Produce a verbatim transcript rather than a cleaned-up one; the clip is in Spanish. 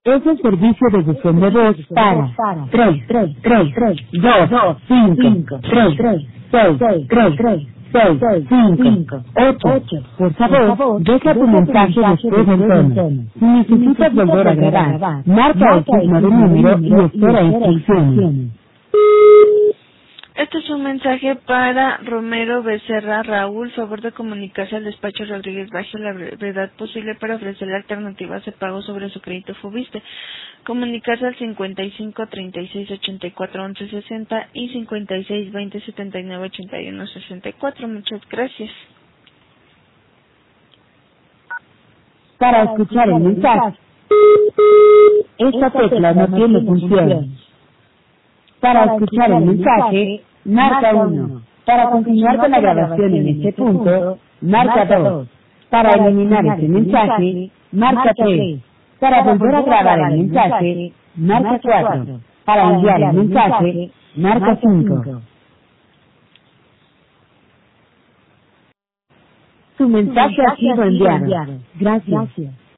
Es el servicio de buzón de voz para tres, tres, tres, dos, cinco, tres, seis, seis, tres, seis, cinco, ocho. Por favor, deja tu mensaje después del tono. Si necesitas volver a grabar, marca el signo de número y espera instrucciones. Este es un mensaje para Romero Becerra Raúl. Favor de comunicarse al despacho Rodríguez Bajo la brevedad posible para ofrecerle alternativas de pago sobre su crédito Fubiste. Comunicarse al cincuenta y cinco, treinta y seis, ochenta y cuatro, once, sesenta y cincuenta y seis, veinte, setenta y nueve, ochenta y uno, sesenta y cuatro. Muchas gracias. Para escuchar el mensaje, esta tecla no tiene función. Para escuchar el mensaje, marca uno. Para continuar con la grabación en este punto, marca dos. Para eliminar ese mensaje, marca tres. Para volver a grabar el mensaje, marca cuatro. Para enviar el mensaje, marca cinco. Su mensaje ha sido enviado. Gracias.